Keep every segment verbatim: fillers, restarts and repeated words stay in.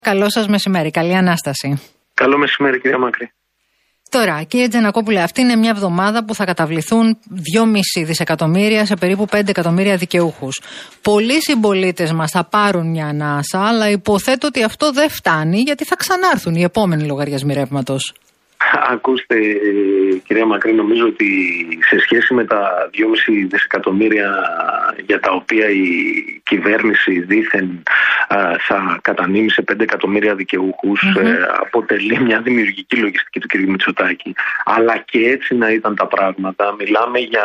Καλό σας μεσημέρι, καλή Ανάσταση. Καλό μεσημέρι, κυρία Μακρύ. Τώρα, κύριε Τζανακόπουλε, αυτή είναι μια εβδομάδα που θα καταβληθούν δυόμισι δισεκατομμύρια σε περίπου πέντε εκατομμύρια δικαιούχους. Πολλοί συμπολίτες μας θα πάρουν μια ανάσα, αλλά υποθέτω ότι αυτό δεν φτάνει, γιατί θα ξανάρθουν οι επόμενοι λογαριασμοί ρεύματος. Ακούστε, κυρία Μακρύ, νομίζω ότι σε σχέση με τα δυόμισι δισεκατομμύρια για τα οποία η κυβέρνηση δήθεν θα κατανείμει σε πέντε εκατομμύρια δικαιούχους, mm-hmm. ε, αποτελεί μια δημιουργική λογιστική του κ. Μητσοτάκη. Αλλά και έτσι να ήταν τα πράγματα. Μιλάμε για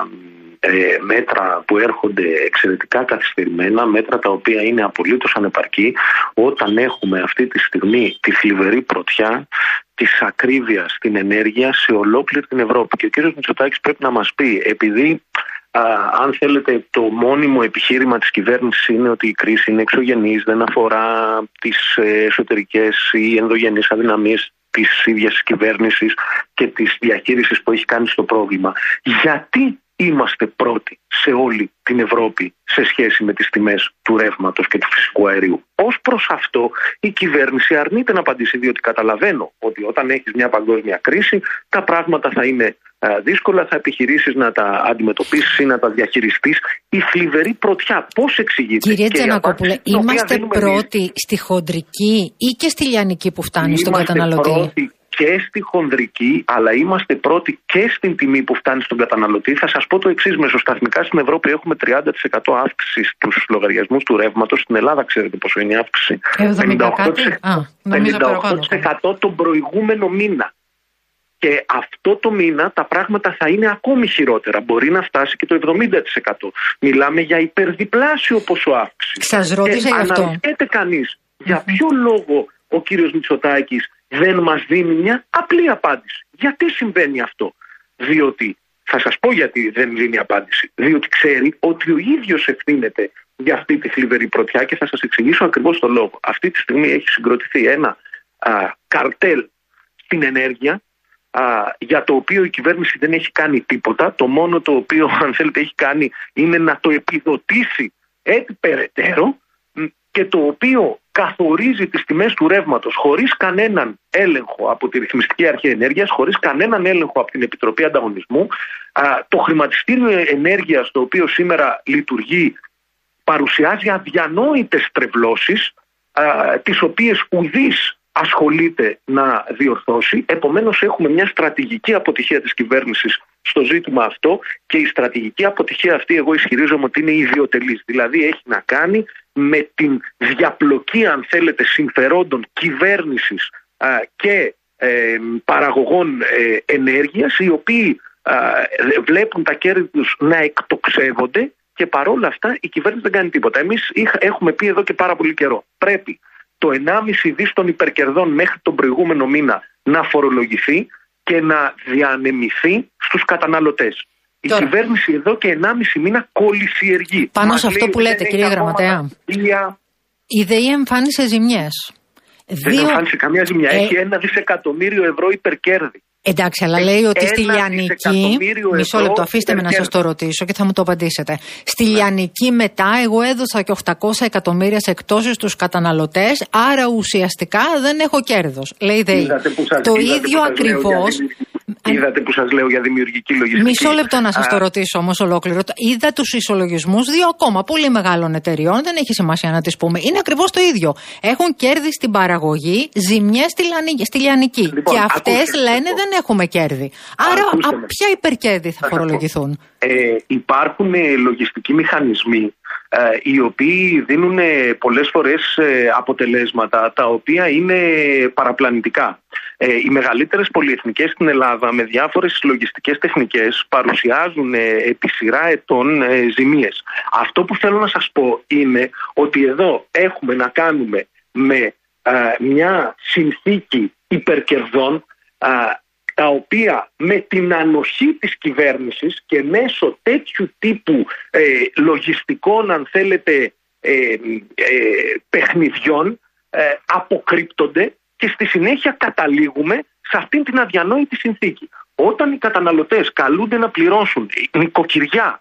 ε, μέτρα που έρχονται εξαιρετικά καθυστερημένα, μέτρα τα οποία είναι απολύτως ανεπαρκή όταν έχουμε αυτή τη στιγμή τη θλιβερή πρωτιά της ακρίβειας στην ενέργεια σε ολόκληρη την Ευρώπη. Και ο κ. Μητσοτάκης πρέπει να μας πει, επειδή α, αν θέλετε το μόνιμο επιχείρημα της κυβέρνησης είναι ότι η κρίση είναι εξωγενής, δεν αφορά τις εσωτερικές ή ενδογενείς αδυναμίες της ίδιας της κυβέρνησης και της διαχείρισης που έχει κάνει στο πρόβλημα. Γιατί είμαστε πρώτοι σε όλη την Ευρώπη σε σχέση με τις τιμές του ρεύματος και του φυσικού αερίου? Ως προς αυτό η κυβέρνηση αρνείται να απαντήσει, διότι καταλαβαίνω ότι όταν έχεις μια παγκόσμια κρίση τα πράγματα θα είναι α, δύσκολα, θα επιχειρήσεις να τα αντιμετωπίσεις ή να τα διαχειριστείς. Η θλιβερή πρωτιά πώς εξηγείται? Κύριε Τζανακόπουλε, είμαστε πρώτοι εμείς στη χοντρική ή και στη λιανική που φτάνει είμαστε στον καταναλωτή? Πρώτοι και στη χονδρική, αλλά είμαστε πρώτοι και στην τιμή που φτάνει στον καταναλωτή. Θα σας πω το εξής: μεσοσταθμικά στην Ευρώπη έχουμε τριάντα τοις εκατό αύξηση στους λογαριασμούς του ρεύματος. Στην Ελλάδα ξέρετε πόσο είναι η αύξηση? πενήντα οκτώ τοις εκατό, Α, πενήντα οκτώ τοις εκατό τον προηγούμενο μήνα. Και αυτό το μήνα τα πράγματα θα είναι ακόμη χειρότερα. Μπορεί να φτάσει και το εβδομήντα τοις εκατό. Μιλάμε για υπερδιπλάσιο ποσό αύξηση. Σας ρώτησα γι' αυτό. Αναρωτιέται κανείς για ποιο λόγο ο κύριος Μητσοτάκης δεν μας δίνει μια απλή απάντηση. Γιατί συμβαίνει αυτό? Διότι, θα σας πω γιατί δεν δίνει απάντηση. Διότι ξέρει ότι ο ίδιος ευθύνεται για αυτή τη θλιβερή πρωτιά και θα σας εξηγήσω ακριβώς το λόγο. Αυτή τη στιγμή έχει συγκροτηθεί ένα α, καρτέλ στην ενέργεια, α, για το οποίο η κυβέρνηση δεν έχει κάνει τίποτα. Το μόνο το οποίο, αν θέλετε, έχει κάνει είναι να το επιδοτήσει έτσι περαιτέρω, και το οποίο καθορίζει τις τιμές του ρεύματος χωρίς κανέναν έλεγχο από τη Ρυθμιστική Αρχή Ενέργειας, χωρίς κανέναν έλεγχο από την Επιτροπή Ανταγωνισμού. Α, το χρηματιστήριο ενέργειας, το οποίο σήμερα λειτουργεί, παρουσιάζει αδιανόητες τρευλώσεις, α, τις οποίες ουδής ασχολείται να διορθώσει. Επομένως έχουμε μια στρατηγική αποτυχία της κυβέρνησης στο ζήτημα αυτό, και η στρατηγική αποτυχία αυτή εγώ ισχυρίζομαι ότι είναι ιδιωτελής. Δηλαδή έχει να κάνει με την διαπλοκή, αν θέλετε, συμφερόντων κυβέρνησης α, και ε, παραγωγών ε, ενέργειας, οι οποίοι α, βλέπουν τα κέρδη τους να εκτοξεύονται, και παρόλα αυτά η κυβέρνηση δεν κάνει τίποτα. Εμείς είχα, έχουμε πει εδώ και πάρα πολύ καιρό, πρέπει το ενάμιση δις των υπερκερδών μέχρι τον προηγούμενο μήνα να φορολογηθεί και να διανεμηθεί στους καταναλωτές. Η Τώρα. κυβέρνηση εδώ και ενάμιση μήνα κολυσιεργεί. Πάνω Μας σε αυτό που λέτε, κύριε Γραμματέα, η ΔΕΗ εμφάνισε ζημιές. Δεν Δύο... εμφάνισε καμία ζημιά. Ε... Έχει ένα δισεκατομμύριο ευρώ υπερκέρδη. Εντάξει, αλλά λέει ότι στη Λιανική. Μισό λεπτό, αφήστε με να σας το ρωτήσω και θα μου το απαντήσετε. Στη Λιανική μετά, εγώ έδωσα και οκτακόσια εκατομμύρια σε εκτόσεις στους καταναλωτές, άρα ουσιαστικά δεν έχω κέρδος. Λέει ΔΕΗ. Το ίδιο ακριβώς. Είδατε που σας λέω για δημιουργική λογιστική. Μισό λεπτό να σας το ρωτήσω όμως ολόκληρο. Είδα τους ισολογισμούς δύο ακόμα πολύ μεγάλων εταιριών, δεν έχει σημασία να τις πούμε. Είναι ακριβώς το ίδιο. Έχουν κέρδη στην παραγωγή, ζημιές στη, λιανική, στη Λιανική. Λοιπόν, και αυτές λένε δεν έχουμε κέρδη. Άρα, α, ποια υπερκέρδη θα, θα φορολογηθούν? Ε, υπάρχουν ε, λογιστικοί μηχανισμοί ε, οι οποίοι δίνουν ε, πολλές φορές ε, αποτελέσματα τα οποία είναι παραπλανητικά. Ε, οι μεγαλύτερες πολυεθνικές στην Ελλάδα με διάφορες λογιστικές τεχνικές παρουσιάζουν ε, επί σειρά ετών ε, ζημίες. Αυτό που θέλω να σας πω είναι ότι εδώ έχουμε να κάνουμε με ε, μια συνθήκη υπερκερδών, ε, τα οποία με την ανοχή της κυβέρνησης και μέσω τέτοιου τύπου ε, λογιστικών, αν θέλετε, ε, ε, παιχνιδιών ε, αποκρύπτονται, και στη συνέχεια καταλήγουμε σε αυτήν την αδιανόητη συνθήκη. Όταν οι καταναλωτές καλούνται να πληρώσουν νοικοκυριά,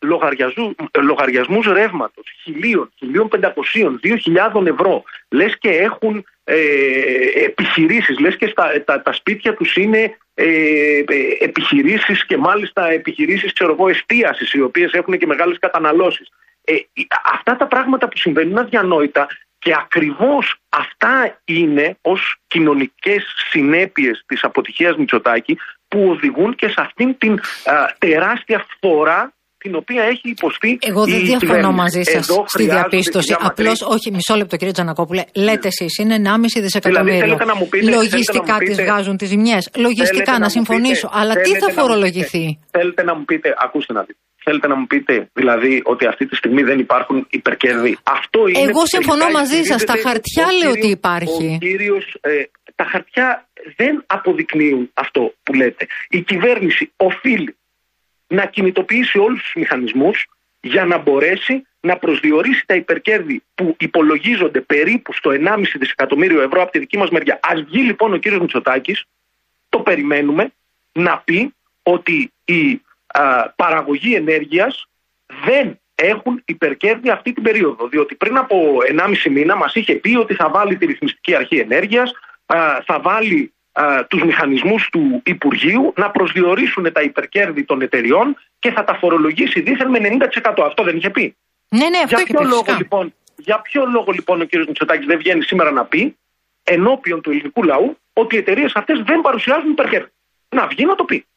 λογαριασμούς ρεύματος χιλίων, χιλίων πεντακοσίων, δύο χιλιάδων ευρώ. Λες και έχουν ε, επιχειρήσεις, λες και στα, τα, τα σπίτια τους είναι ε, ε, επιχειρήσεις και μάλιστα επιχειρήσεις, ξέρω εγώ, εστίασης, οι οποίες έχουν και μεγάλες καταναλώσεις. Ε, αυτά τα πράγματα που συμβαίνουν είναι αδιανόητα και ακριβώς αυτά είναι ως κοινωνικές συνέπειες της αποτυχίας Μητσοτάκη που οδηγούν και σε αυτήν την α, τεράστια φθορά την οποία έχει υποστεί. Εγώ δεν διαφωνώ μαζί σας στη διαπίστωση. Απλώς, όχι, μισό λεπτό κύριε Τζανακόπουλε, λέτε εσείς είναι ενάμιση δισεκατομμύριο. Δηλαδή, πείτε, λογιστικά τις βγάζουν τις ζημιές. Λογιστικά να, να συμφωνήσω. Πείτε, αλλά τι θα φορολογηθεί. Θέλετε να μου πείτε, ακούστε να δείτε. Θέλετε να μου πείτε δηλαδή ότι αυτή τη στιγμή δεν υπάρχουν υπερκέρδη. Αυτό είναι. Εγώ συμφωνώ μαζί σας. Τα χαρτιά λέω ότι υπάρχει. Ο κύριος, ε, τα χαρτιά δεν αποδεικνύουν αυτό που λέτε. Η κυβέρνηση οφείλει να κινητοποιήσει όλους τους μηχανισμούς για να μπορέσει να προσδιορίσει τα υπερκέρδη που υπολογίζονται περίπου στο ενάμιση δισεκατομμύριο ευρώ από τη δική μας μεριά. Ας βγει λοιπόν ο κύριος Μητσοτάκης, το περιμένουμε, να πει ότι η α, παραγωγή ενέργειας δεν έχουν υπερκέρδη αυτή την περίοδο. Διότι πριν από ενάμιση μήνα μας είχε πει ότι θα βάλει τη ρυθμιστική αρχή ενέργειας, α, θα βάλει α, τους μηχανισμούς του Υπουργείου να προσδιορίσουν τα υπερκέρδη των εταιριών και θα τα φορολογήσει δήθεν με ενενήντα τοις εκατό. Αυτό δεν είχε πει. Ναι, ναι, αυτό για, ποιο λόγο, λοιπόν, για ποιο λόγο λοιπόν ο κ. Μητσοτάκης δεν βγαίνει σήμερα να πει ενώπιον του ελληνικού λαού ότι οι εταιρείες αυτές δεν παρουσιάζουν υπερκέρδη? Να βγει να το πει.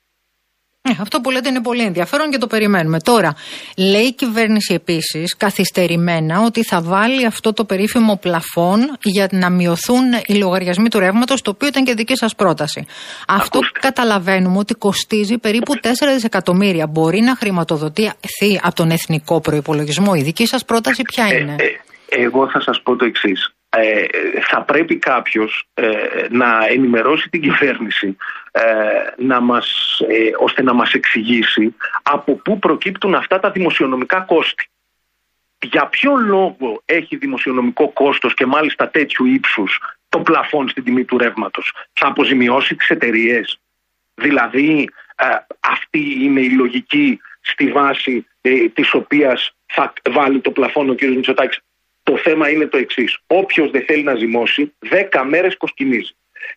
Ε, αυτό που λέτε είναι πολύ ενδιαφέρον και το περιμένουμε. Τώρα, λέει η κυβέρνηση επίσης καθυστερημένα ότι θα βάλει αυτό το περίφημο πλαφόν για να μειωθούν οι λογαριασμοί του ρεύματος, το οποίο ήταν και δική σας πρόταση. Αυτό Ακούστε. Καταλαβαίνουμε ότι κοστίζει περίπου τέσσερα δισεκατομμύρια. Μπορεί να χρηματοδοτηθεί από τον εθνικό προϋπολογισμό. Η δική σας πρόταση ποια είναι? Ε, ε, εγώ θα σας πω το εξής. Ε, θα πρέπει κάποιος ε, να ενημερώσει την κυβέρνηση ε, να μας, ε, ώστε να μας εξηγήσει από πού προκύπτουν αυτά τα δημοσιονομικά κόστη. Για ποιο λόγο έχει δημοσιονομικό κόστος και μάλιστα τέτοιου ύψους το πλαφόν στην τιμή του ρεύματος? Θα αποζημιώσει τις εταιρείες? Δηλαδή ε, αυτή είναι η λογική στη βάση ε, της οποίας θα βάλει το πλαφόν ο κ. Μητσοτάκης? Το θέμα είναι το εξής. Όποιος δεν θέλει να ζυμώσει, δέκα μέρες κοσκινίζει.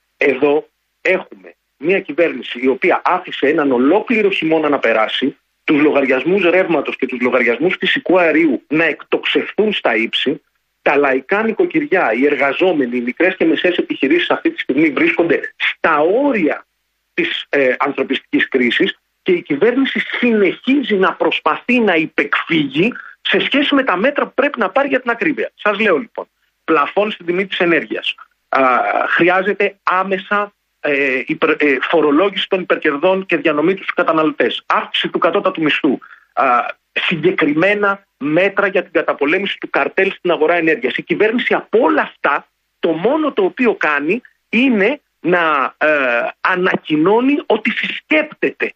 Εδώ έχουμε μια κυβέρνηση η οποία άφησε έναν ολόκληρο χειμώνα να περάσει, τους λογαριασμούς ρεύματος και τους λογαριασμούς φυσικού αερίου να εκτοξευθούν στα ύψη, τα λαϊκά νοικοκυριά, οι εργαζόμενοι, οι μικρές και μεσαίες επιχειρήσεις αυτή τη στιγμή βρίσκονται στα όρια της ε, ανθρωπιστικής κρίσης και η κυβέρνηση συνεχίζει να προσπαθεί να υπεκφύγει σε σχέση με τα μέτρα που πρέπει να πάρει για την ακρίβεια. Σας λέω λοιπόν, πλαφόν στην τιμή της ενέργειας. Α, χρειάζεται άμεσα ε, υπερ, ε, φορολόγηση των υπερκερδών και διανομή τους στους καταναλωτές. Αύξηση του κατώτατου μισθού. Α, συγκεκριμένα μέτρα για την καταπολέμηση του καρτέλ στην αγορά ενέργειας. Η κυβέρνηση από όλα αυτά το μόνο το οποίο κάνει είναι να ε, ανακοινώνει ότι συσκέπτεται.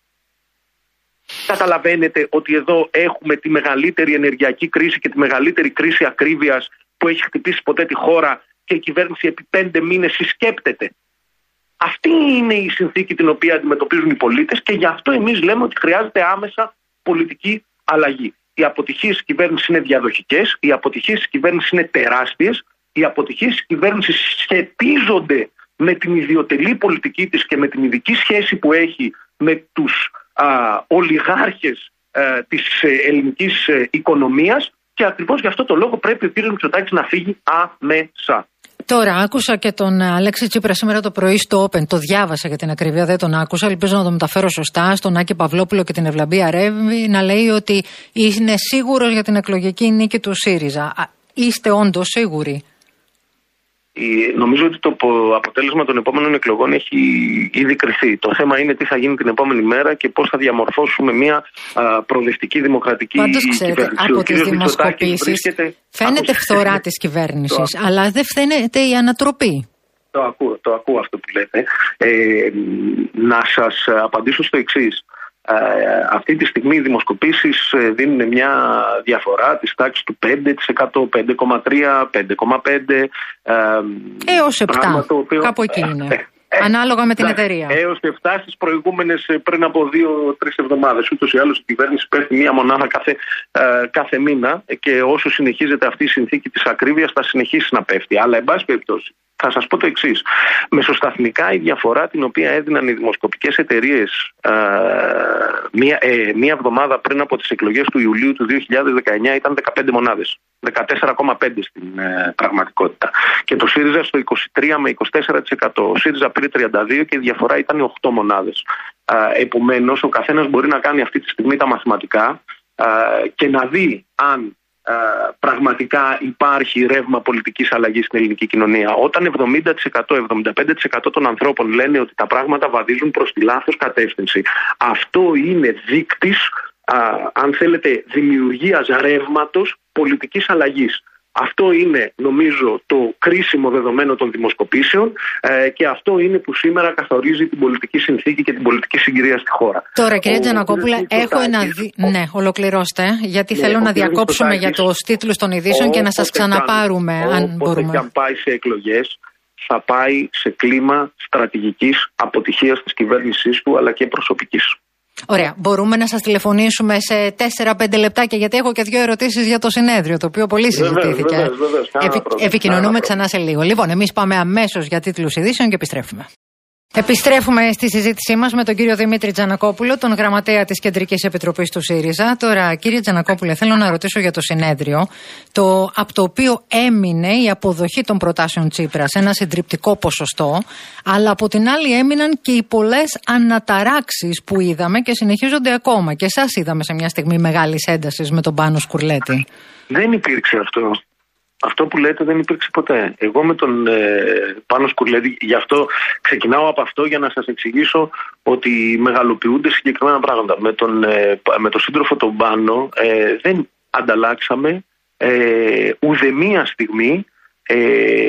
Καταλαβαίνετε ότι εδώ έχουμε τη μεγαλύτερη ενεργειακή κρίση και τη μεγαλύτερη κρίση ακρίβειας που έχει χτυπήσει ποτέ τη χώρα και η κυβέρνηση επί πέντε μήνες συσκέπτεται. Αυτή είναι η συνθήκη την οποία αντιμετωπίζουν οι πολίτες και γι' αυτό εμείς λέμε ότι χρειάζεται άμεσα πολιτική αλλαγή. Οι αποτυχίες της κυβέρνησης είναι διαδοχικές, οι αποτυχίες της κυβέρνησης είναι τεράστιες, οι αποτυχίες της κυβέρνησης σχετίζονται με την ιδιωτελή πολιτική της και με την ειδική σχέση που έχει με τους α, ολιγάρχες α, της ε, ελληνικής ε, οικονομίας και ακριβώς γι' αυτό το λόγο πρέπει ο κύριος Μητσοτάκης να φύγει άμεσα. Τώρα, άκουσα και τον Αλέξη Τσίπρα σήμερα το πρωί στο Open. Το διάβασα για την ακρίβεια, δεν τον άκουσα. Ελπίζω να το μεταφέρω σωστά. Στον Άκη Παυλόπουλο και την Ευλαμπία Ρεύη να λέει ότι είναι σίγουρος για την εκλογική νίκη του ΣΥΡΙΖΑ. Είστε όντως σίγουροι? Νομίζω ότι το αποτέλεσμα των επόμενων εκλογών έχει ήδη κριθεί. Το θέμα είναι τι θα γίνει την επόμενη μέρα και πώς θα διαμορφώσουμε μια α, προοδευτική δημοκρατική Πάντως, ξέρετε, κυβέρνηση. από τις δημοσκοπήσεις βρίσκεται... φαίνεται φθορά της κυβέρνησης, αλλά δεν φαίνεται η ανατροπή. Το ακούω, το ακούω αυτό που λέτε. Ε, να σας απαντήσω στο εξής. Ε, αυτή τη στιγμή οι δημοσκοπήσεις δίνουν μια διαφορά της τάξης του πέντε τοις εκατό, πέντε κόμμα τρία τοις εκατό, πέντε κόμμα πέντε τοις εκατό. Ε, έως επτά, οποίο... κάπου εκεί είναι. Ε, Ε, Ανάλογα με την ναι, εταιρεία. Έως και φτάσει στις προηγούμενες πριν από δύο-τρεις εβδομάδες. Ούτως ή άλλως η κυβέρνηση πέφτει μία μονάδα κάθε, ε, κάθε μήνα και όσο συνεχίζεται αυτή η συνθήκη της ακρίβειας θα συνεχίσει να πέφτει. Αλλά, εν πάση περιπτώσει, θα σας πω το εξής. Μεσοσταθμικά η διαφορά την οποία έδιναν οι δημοσκοπικές εταιρείες ε, μία, ε, μία εβδομάδα πριν από τις εκλογές του Ιουλίου του δύο χιλιάδες δεκαεννιά ήταν δεκαπέντε μονάδες. δεκατέσσερα κόμμα πέντε στην ε, πραγματικότητα. Και το ΣΥΡΙΖΑ στο είκοσι τρία με είκοσι τέσσερα τοις εκατό. Ο ΣΥΡΙΖΑ πήρε τριάντα δύο και η διαφορά ήταν οκτώ μονάδες. Ε, επομένως, ο καθένας μπορεί να κάνει αυτή τη στιγμή τα μαθηματικά ε, και να δει αν ε, πραγματικά υπάρχει ρεύμα πολιτικής αλλαγής στην ελληνική κοινωνία. Όταν εβδομήντα τοις εκατό, εβδομήντα πέντε τοις εκατό των ανθρώπων λένε ότι τα πράγματα βαδίζουν προς τη λάθος κατεύθυνση, αυτό είναι δείκτης, α, αν θέλετε, δημιουργίας ρεύματος πολιτικής αλλαγής. Αυτό είναι, νομίζω, το κρίσιμο δεδομένο των δημοσκοπήσεων ε, και αυτό είναι που σήμερα καθορίζει την πολιτική συνθήκη και την πολιτική συγκυρία στη χώρα. Τώρα, κύριε Τζανακόπουλε, έχω ένα. Δι... Ο... Ναι, ολοκληρώστε, γιατί ναι, θέλω να διακόψουμε για τους τίτλους των ειδήσεων και να σας ξαναπάρουμε, αν, αν μπορούμε. Και αν πάει σε εκλογές, θα πάει σε κλίμα στρατηγικής αποτυχίας της κυβέρνησής του, αλλά και προσωπικής. Ωραία. Μπορούμε να σας τηλεφωνήσουμε σε τέσσερα πέντε λεπτάκια, γιατί έχω και δύο ερωτήσεις για το συνέδριο, το οποίο πολύ συζητήθηκε. Βεβαίως, βεβαίως, Επι... Επικοινωνούμε ξανά σε λίγο. Λοιπόν, εμείς πάμε αμέσως για τίτλους ειδήσεων και επιστρέφουμε. Επιστρέφουμε στη συζήτησή μας με τον κύριο Δημήτρη Τζανακόπουλο, τον γραμματέα της Κεντρικής Επιτροπής του ΣΥΡΙΖΑ. Τώρα, κύριε Τζανακόπουλε, θέλω να ρωτήσω για το συνέδριο, το, από το οποίο έμεινε η αποδοχή των προτάσεων Τσίπρας, ένα συντριπτικό ποσοστό, αλλά από την άλλη έμειναν και οι πολλές αναταράξεις που είδαμε και συνεχίζονται ακόμα. Και εσάς είδαμε σε μια στιγμή μεγάλης έντασης με τον Πάνο Σκουρλέτη. Δεν υπήρξε αυτό. Αυτό που λέτε δεν υπήρξε ποτέ. Εγώ με τον ε, Πάνο Σκουρλέτη, γι' αυτό ξεκινάω από αυτό για να σας εξηγήσω ότι μεγαλοποιούνται συγκεκριμένα πράγματα. Με τον, ε, με τον σύντροφο τον Πάνο ε, δεν ανταλλάξαμε ε, ουδεμία στιγμή ε,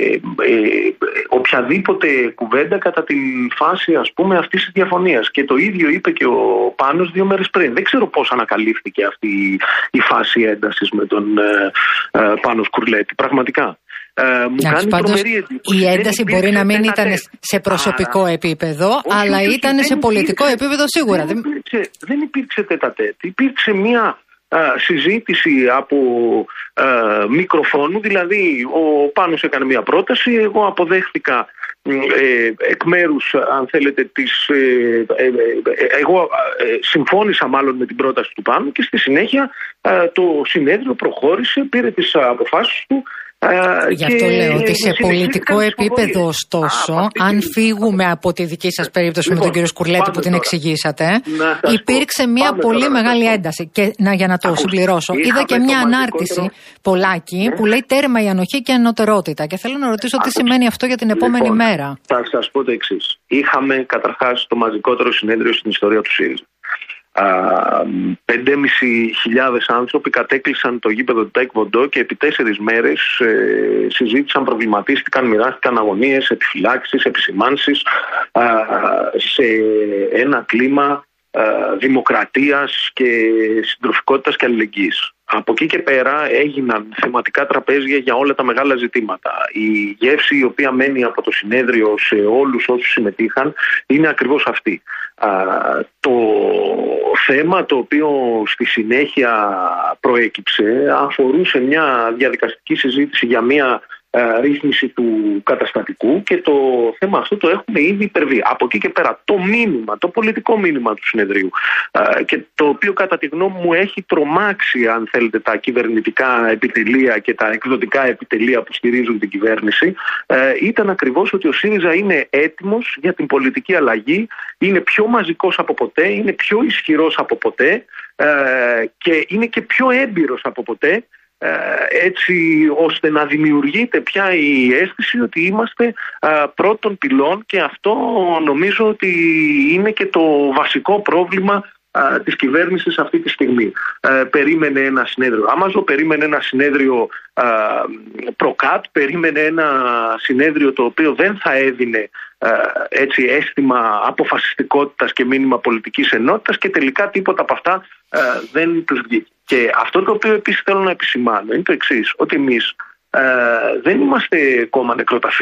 ε, οποιαδήποτε κουβέντα κατά την φάση, ας πούμε, αυτής της διαφωνίας. Και το ίδιο είπε και ο Πάνος δύο μέρες πριν. Δεν ξέρω πώς ανακαλύφθηκε αυτή η φάση έντασης με τον ε, ε, Πάνο Σκουρλέτη. Πραγματικά. Ε, μου Άξι, κάνει πάντως, τρομερή εντύπωση. η ένταση μπορεί να μην ήταν σε προσωπικό Άρα, επίπεδο, όχι, αλλά όχι, ήταν σε πολιτικό υπήρξε, επίπεδο σίγουρα. Δεν υπήρξε, δεν υπήρξε τέτα-τέτ. Υπήρξε μια α, συζήτηση από α, μικροφόνου, δηλαδή ο Πάνος έκανε μια πρόταση, εγώ αποδέχθηκα ε, εκ μέρους, αν θέλετε, της, ε, ε, ε, εγώ ε, συμφώνησα μάλλον με την πρόταση του Πάνου και στη συνέχεια ε, το συνέδριο προχώρησε, πήρε τις αποφάσεις του. Γι' αυτό λέω ότι σε πολιτικό επίπεδο, ωστόσο, Α, αν φύγουμε από τη δική σας περίπτωση λοιπόν, με τον κύριο Σκουρλέτη που την εξηγήσατε, υπήρξε μια πολύ τώρα, μεγάλη τώρα. ένταση. Και να, για να το Ακούς, συμπληρώσω, είδα και μια ανάρτηση πολλάκι ναι. που λέει τέρμα η ανοχή και ανωτερότητα. Και θέλω να ρωτήσω Ακούς. τι σημαίνει αυτό για την επόμενη λοιπόν, μέρα. Θα σας πω το εξής. Είχαμε καταρχάς το μαζικότερο συνέδριο στην ιστορία του ΣΥΡΙΖΑ. πέντε χιλιάδες πεντακόσιοι άνθρωποι κατέκλυσαν το γήπεδο του ΤΑΙΚ Βοντό και επί τέσσερις μέρες ε, συζήτησαν, προβληματίστηκαν, μοιράστηκαν αγωνίες, επιφυλάξεις, επισημάνσεις ε, σε ένα κλίμα ε, δημοκρατίας και συντροφικότητας και αλληλεγγύης. Από εκεί και πέρα έγιναν θεματικά τραπέζια για όλα τα μεγάλα ζητήματα. Η γεύση η οποία μένει από το συνέδριο σε όλους όσους συμμετείχαν είναι ακριβώς αυτή. Α, το θέμα το οποίο στη συνέχεια προέκυψε αφορούσε μια διαδικαστική συζήτηση για μια α, ρύθμιση του καταστατικού και το θέμα αυτό το έχουμε ήδη υπερβεί. Από εκεί και πέρα το μήνυμα, το πολιτικό μήνυμα του συνεδρίου α, και το οποίο κατά τη γνώμη μου έχει τρομάξει, αν θέλετε, τα κυβερνητικά επιτελεία και τα εκδοτικά επιτελεία που στηρίζουν την κυβέρνηση α, ήταν ακριβώς ότι ο ΣΥΡΙΖΑ είναι έτοιμος για την πολιτική αλλαγή, είναι πιο μαζικός από ποτέ, είναι πιο ισχυρός από ποτέ α, και είναι και πιο έμπειρος από ποτέ, έτσι ώστε να δημιουργείται πια η αίσθηση ότι είμαστε α, πρώτων πυλών, και αυτό νομίζω ότι είναι και το βασικό πρόβλημα α, της κυβέρνησης αυτή τη στιγμή. Ε, περίμενε ένα συνέδριο Άμαζο, περίμενε ένα συνέδριο α, Προκάτ, περίμενε ένα συνέδριο το οποίο δεν θα έδινε α, έτσι αίσθημα αποφασιστικότητας και μήνυμα πολιτικής ενότητας, και τελικά τίποτα από αυτά α, δεν τους βγήκε. Και αυτό το οποίο επίσης θέλω να επισημάνω είναι το εξής, ότι εμείς ε, δεν είμαστε κόμμα νεκροταφείο.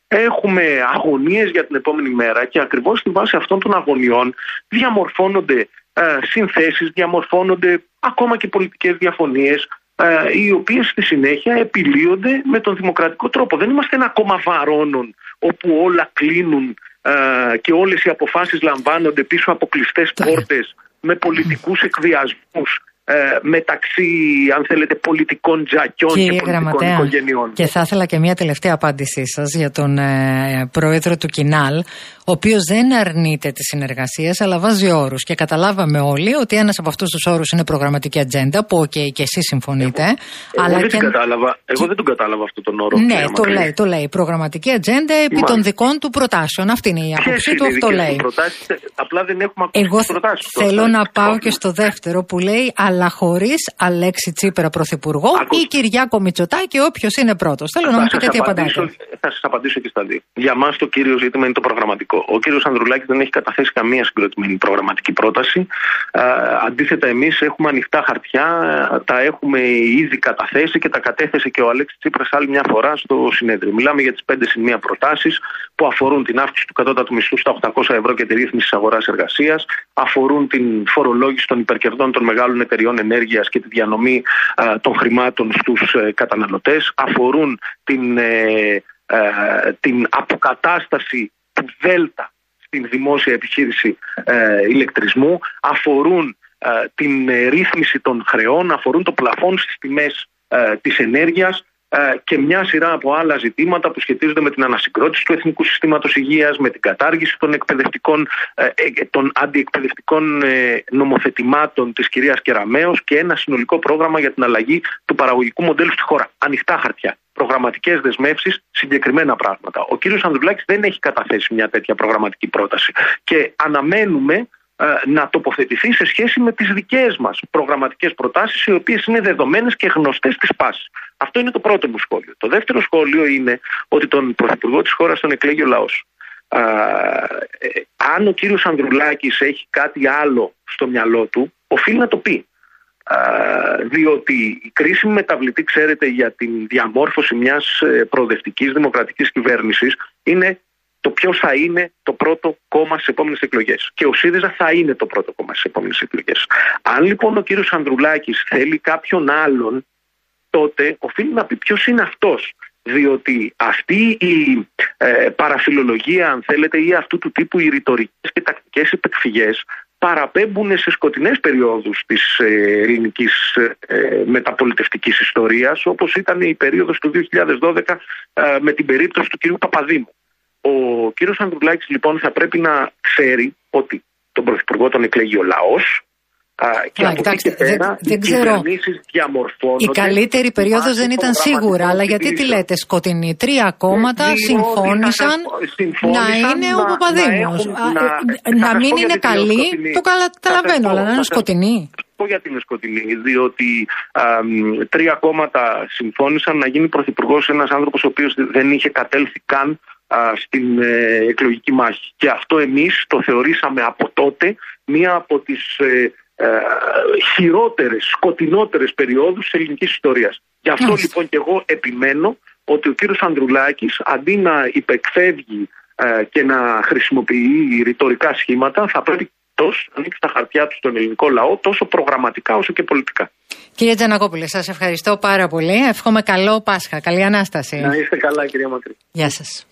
έχουμε αγωνίες για την επόμενη μέρα και ακριβώς στη βάση αυτών των αγωνιών διαμορφώνονται ε, συνθέσεις, διαμορφώνονται ακόμα και πολιτικές διαφωνίες, ε, οι οποίες στη συνέχεια επιλύονται με τον δημοκρατικό τρόπο. Δεν είμαστε ένα κόμμα βαρώνων όπου όλα κλείνουν ε, και όλες οι αποφάσεις λαμβάνονται πίσω από κλειστές πόρτες με πολιτικούς εκβιασμούς ε, μεταξύ, αν θέλετε, πολιτικών τζακιών και, και πολιτικών Γραμματέα, οικογενειών. Και θα ήθελα και μια τελευταία απάντησή σας για τον ε, πρόεδρο του Κινάλ, ο οποίος δεν αρνείται τις συνεργασίες, αλλά βάζει όρους. Και καταλάβαμε όλοι ότι ένας από αυτούς τους όρους είναι προγραμματική ατζέντα, που okay, και εσείς συμφωνείτε. Εγώ, αλλά εγώ, δεν, και... κατάλαβα, εγώ δεν τον κατάλαβα αυτόν τον όρο. Ναι, το λέει, το λέει. Προγραμματική ατζέντα επί Μάλιστα. των δικών του προτάσεων. Αυτή είναι η άποψή του, αυτό λέει. Προτάσεις, απλά δεν έχουμε ακούσει εγώ τις προτάσεις. Θέλω να πάω και στο δεύτερο που λέει, αλλά χωρίς Αλέξη Τσίπρα πρωθυπουργό ή Κυριάκο Μητσοτάκη, όποιος είναι πρώτος. Θέλω να μου πείτε τι απαντάτε. Θα σας απαντήσω και στα δύο. Για μας το κύριο ζήτημα είναι το προγραμματικό. Ο κύριος Ανδρουλάκης δεν έχει καταθέσει καμία συγκροτημένη προγραμματική πρόταση. Ε, αντίθετα, εμείς έχουμε ανοιχτά χαρτιά, τα έχουμε ήδη καταθέσει και τα κατέθεσε και ο Αλέξης Τσίπρας άλλη μια φορά στο συνέδριο. Μιλάμε για τις πέντε συν μία προτάσεις που αφορούν την αύξηση του κατώτατου μισθού στα οκτακόσια ευρώ και τη ρύθμιση της αγοράς εργασίας, αφορούν την φορολόγηση των υπερκερδών των μεγάλων εταιριών ενέργειας και τη διανομή ε, των χρημάτων στους ε, καταναλωτές, αφορούν την, ε, ε, την αποκατάσταση του ΔΕΛΤΑ στην δημόσια επιχείρηση ε, ηλεκτρισμού, αφορούν ε, την ε, ρύθμιση των χρεών, αφορούν το πλαφόν στις τιμές ε, της ενέργειας ε, και μια σειρά από άλλα ζητήματα που σχετίζονται με την ανασυγκρότηση του Εθνικού Συστήματος Υγείας, με την κατάργηση των, εκπαιδευτικών, ε, ε, των αντιεκπαιδευτικών ε, νομοθετημάτων της κυρίας Κεραμέως και ένα συνολικό πρόγραμμα για την αλλαγή του παραγωγικού μοντέλου στη χώρα. Ανοιχτά χαρτιά. Προγραμματικές δεσμεύσεις, συγκεκριμένα πράγματα. Ο κύριος Ανδρουλάκης δεν έχει καταθέσει μια τέτοια προγραμματική πρόταση και αναμένουμε ε, να τοποθετηθεί σε σχέση με τις δικές μας προγραμματικές προτάσεις, οι οποίες είναι δεδομένες και γνωστές της πάσης. Αυτό είναι το πρώτο μου σχόλιο. Το δεύτερο σχόλιο είναι ότι τον πρωθυπουργό της χώρας τον εκλέγει ο λαός. Ε, ε, αν ο κύριος Ανδρουλάκης έχει κάτι άλλο στο μυαλό του, οφείλει να το πει. Uh, διότι η κρίσιμη μεταβλητή, ξέρετε, για την διαμόρφωση μιας προοδευτικής δημοκρατικής κυβέρνησης είναι το ποιος θα είναι το πρώτο κόμμα στις επόμενες εκλογές. Και ο ΣΥΡΙΖΑ θα είναι το πρώτο κόμμα στις επόμενες εκλογές. Αν λοιπόν ο κύριος Ανδρουλάκης θέλει κάποιον άλλον, τότε οφείλει να πει ποιος είναι αυτός. Διότι αυτή η ε, παραφιλολογία, αν θέλετε, ή αυτού του τύπου οι ρητορικές και τακτικές επεκφυγές παραπέμπουν σε σκοτεινές περιόδους της ε, ελληνικής ε, μεταπολιτευτικής ιστορίας, όπως ήταν η περίοδος του δύο χιλιάδες δώδεκα ε, με την περίπτωση του κ. Παπαδήμου. Ο κ. Ανδρουλάκης λοιπόν θα πρέπει να ξέρει ότι τον πρωθυπουργό τον εκλέγει ο λαός. Και Ά, κοιτάξτε, δεν, δεν ξέρω. Η καλύτερη περίοδος δεν ήταν σίγουρα, αλλά γιατί τη λέτε σκοτεινή? Τρία κόμματα ε, συμφώνησαν, συμφώνησαν να είναι ο Παπαδήμος. Να, να, να μην είναι καλή, σκοτεινή. Το καταλαβαίνω, αλλά να είναι σκοτεινή. πω γιατί είναι σκοτεινή, διότι α, τρία κόμματα συμφώνησαν να γίνει πρωθυπουργός ένας άνθρωπος ο οποίος δεν είχε κατέλθει καν α, στην ε, εκλογική μάχη. Και αυτό εμείς το θεωρήσαμε από τότε μία από τις ε, ε, χειρότερες, σκοτεινότερες περιόδους της ελληνικής ιστορίας. Γι' αυτό yes. λοιπόν και εγώ επιμένω ότι ο κύριος Ανδρουλάκης, αντί να υπεκφεύγει ε, και να χρησιμοποιεί ρητορικά σχήματα, θα πρέπει τόσο να ανοίξει τα χαρτιά του στον ελληνικό λαό, τόσο προγραμματικά όσο και πολιτικά. Κύριε Τζανακόπουλε, σας ευχαριστώ πάρα πολύ. Εύχομαι καλό Πάσχα, καλή Ανάσταση. Να είστε καλά, κυρία Μακρύ. Γεια σας.